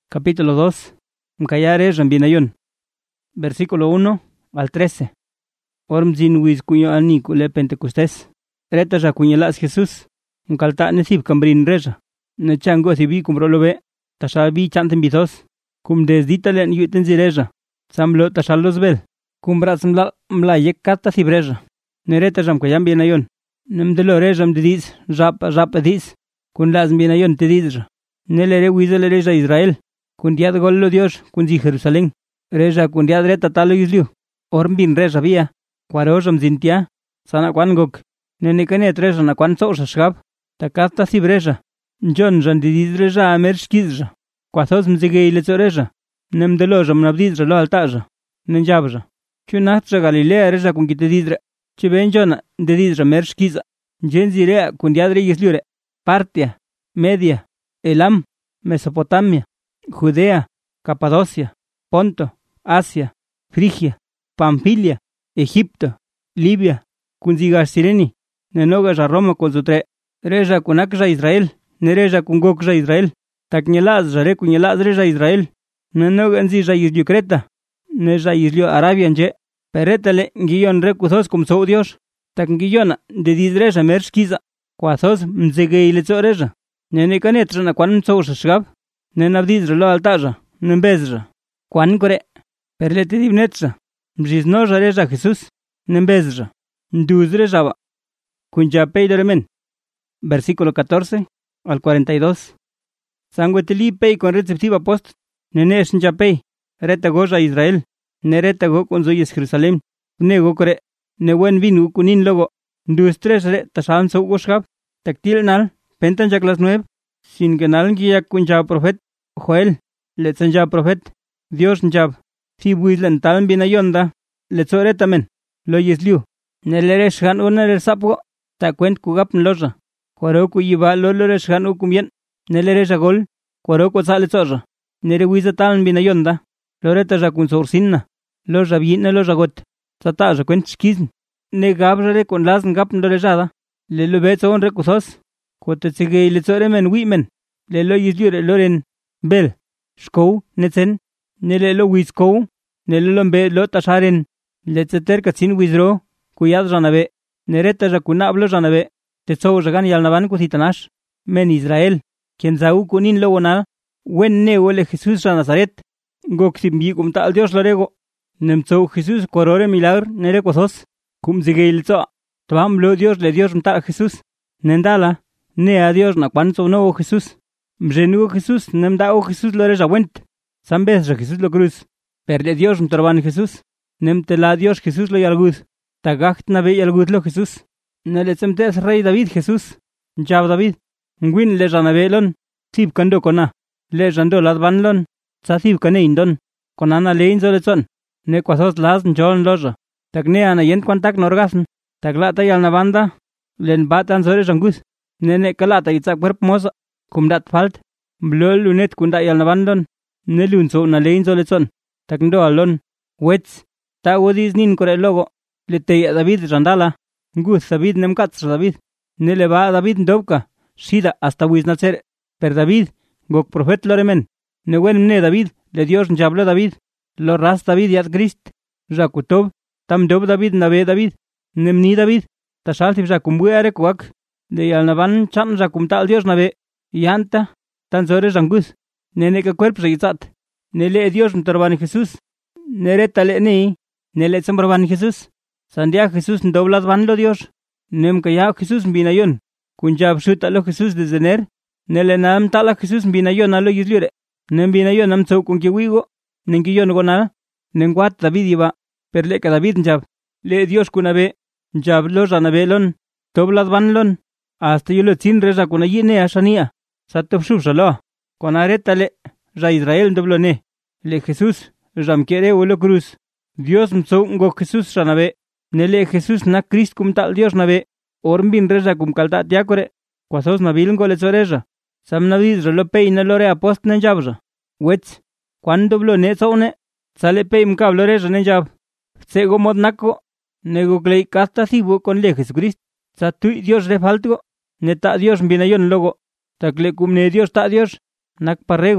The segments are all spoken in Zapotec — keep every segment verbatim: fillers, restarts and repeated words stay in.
Capítulo dos. Mkayare Rambinayon. Versículo uno al trece. Ormzin wiz cuño ani cule Pentecostés. Reta ja cuñelas Jesús. Mkalta nesib cambrin reja. Ne chango sibi kumbrolobe. Tashabi chanten bizos. Kum desdita len yuten zireja. Samlo tashalos bel. Kumbras mla mla yek kata sibreja. Nereta jam kayam binayon. Nemdelo rejam didiz. Rap rap diz. Kun las binayon te dizra. Nelere wizele reja Israel. Kundiad gollo Dios, kunzi Jerusalén. Reja kundiad reta talo isliu. Ormbin reja via. Quarojam zintia. Sana kwangok. Nenekane treja na kwan so shashab. Takasta sibreja. John jan didiz reja amershkizja. Kwathos mzige iletso reja. Nemdelo jam nabdizra lo altaja. Nenjabja. Chunatra Galilea reja kunkite didre. Chiben jona dedizra mershkiza. Jenzirea kundiad re isliure. Partia. Media. Elam. Mesopotamia. Judea, Capadocia, Ponto, Asia, Frigia, Pamfilia, Egipto, Libia, Kunzigar Sireni, Nenogas a Roma con su tre, Reja Kunakja Israel, Nereja Kungokja Israel, Taknelaz Jare Kunelaz Reja Israel, Nenoganzi Jayizliu Creta, Neja Izliu Arabianje, Peretale Guion Recuzos cum Sou Dios, Taknguillona, de Dizreja Mershkiza, Quazos Mzege Iletzoreja, Nenecanetrana Quan Sou Shashgab, Nenabdizra lo altaja, nembezra. Quan core, perlete dibnetra, mjiznoja reja Jesús, nembezra. Nduzre java. Kunjapei doremen. Versículo catorce al cuarenta y dos. Sangueteli pei con receptiva post, nenesh njapei, reta goja Israel, nereta go con zoyes Jerusalén, nego core, newen vinu kunin logo, ndustres re tashan so goshab, taktil nal, pentan jaklas nueve. Sin que nalen guía kunjab profet, Joel, letzenjab profet, Dios njab, si buizlen talen binayonda, letzoretamen, lo yisliu, neleresh han uneres sapo, ta cuent kugap nloja, cuaroku yiva loloresh han ukumien, neleresh agol, cuaroku sale zorra, nere wiza talen binayonda, loreta ja kun sorsinna, loja bien loja got, tata ja cuent skizn, ne gabrare con las ngap nlorejada, le lo bezo on recusos. Kotetzige iletzoremen wimen, le lo yisliure loren, bel, shkou, netzen, nele lo wiskou, nele lombe lo tasharen, letzeter katzin wizro, kuyad janabe, nereta jakunablo janabe, tetzo jagan yalnaban kusitanash, men Israel, quien zau kunin logonal, wen ne ole Jesús a Nazaret, goksimbi kum tal Dios lorego, nemzo Jesús korore milagr, nere kosos, kum zige ilzo, tvam lo Dios le Dios mta Jesús, nendala, ne a Dios na cuanto no Jesús. Mrenugo Jesús, nem da o Jesús lo reja went. Sambes re Jesús lo cruz. Perde Dios mtorban Jesús. Nem te la Dios Jesús lo yalgud. Tagacht na ve yalgud lo Jesús. Ne le semtes rey David Jesús. Jab David. Ngwin le jana velon. Sib kando kona. Le jando ladvan lon. Sa sib kane indon. Konana le inzo le son. Ne kwasos las njon loja. Tagne ana yen kwantak norgasn. Taglata yal na banda. Len batan sore jangus. Nene kalata itzak cuerpo moza, kumdat falt, blol lunet kunda yal nabandon, nelunzo na leinzo lechon, takndo alon, wets, ta wodis nin kore logo, lete David randala, gus David nemkats David, nele va David ndobka, shida hasta wisnacer, per David, gok profet loremen, newen ne David, le Dios njablo David, lo ras David yat Christ, jakutob, tam dob David nabe David, nemni David, tashaltif jakumbuere kuak, de yalnaban chan jakum tal Dios nabe, yanta, tan sore jangus, nene que cuerpo reizat, nele Dios mtorban Jesús, nere tale ni, nele sembrban Jesús, sandia Jesús ndoblas van lo Dios, nem que ya Jesús mbinayon, kunjab shuta lo Jesús desde ner, nele nam tala Jesús mbinayon alo yisliure, nem binayon nam tsau kun kiwigo, nengiyon gona, nenguat David iba, perle que David njab, le Dios kunabe, njab lo janabelon, toblas van lon, hasta yo lo tin reja con ayine ashania, satop shusalo, con aretale, ra Israel doblone, le Jesús, ram quiere o lo cruz, Dios mso ngo Jesús ranabe, nele Jesús na Christ cum tal Dios nabe, ormbin reja cum calta tiacore, quasos nabil ngo le zoreja, sam navid relo pei na lore apost nenjabja, wets, cuando blone zone, sale pei mkablo reja nenjab, sego mod nako, nego klei casta sibo con le Jesucrist, satui Dios refaltugo, neta Dios mbinayon logo, takle cum ne Dios ta Dios, nak parrego,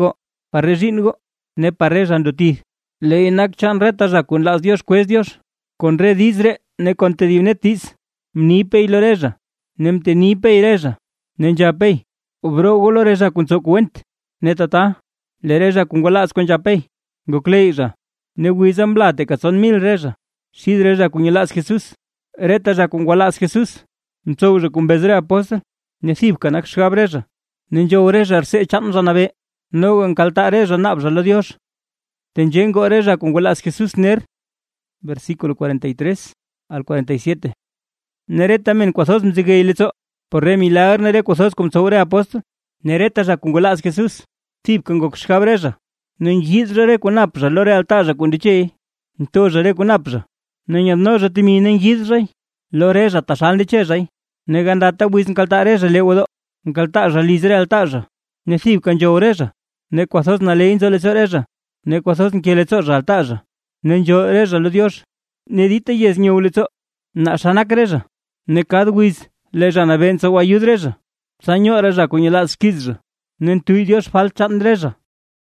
Parre zhi'ngo, ne parre zhandotid. Le nak chan reta zha kun las Dios cuez Dios. Con re dizre, ne con te divnetis. Mnipei loreja, ne mtenipei reja. Ne njapei, ubro goloreja kun sokuent. Ne tata, le reja kun golas con japei. Gokleija, ne wizan blate ka son mil reja. Shid reja kun yelas Jesús. Reta ja kun golas Jesús. Mtsouja kun bezre apostol. Ne thibka nak shgab reja. Ne njo reja arse chan janabe. No en kalta reja nabja lo Dios. Tenjengo reja kun golas Jesús ner. Versículo cuarenta y tres al cuarenta y siete. Nereta men kwasos mzigeilitzo. Por re milagr nere kwasos kum sobre apostol. Nereta ja kun golas Jesús. Thibka ngok shgab reja. Nenjid re kun apja lore altaja kun diche. Ntoja re kun apja. Nenyadnoja timi nenjid re. Loreja tashal diche re. Negandata wis nkalta reja lewodo. Nkalta ja lizre altaja. Ne thibka njo reja. Ne kwasos na leinzo lezo reja. Ne kwasos nkeletzo altaja. Ne njo reja lo Dios. Ne dite yes nyuletzo. Na shanak reja. Ne kad wis leja na benzo ayud reja. Sanyo reja kunyelas kizja. Ne tui Dios fal chan reja.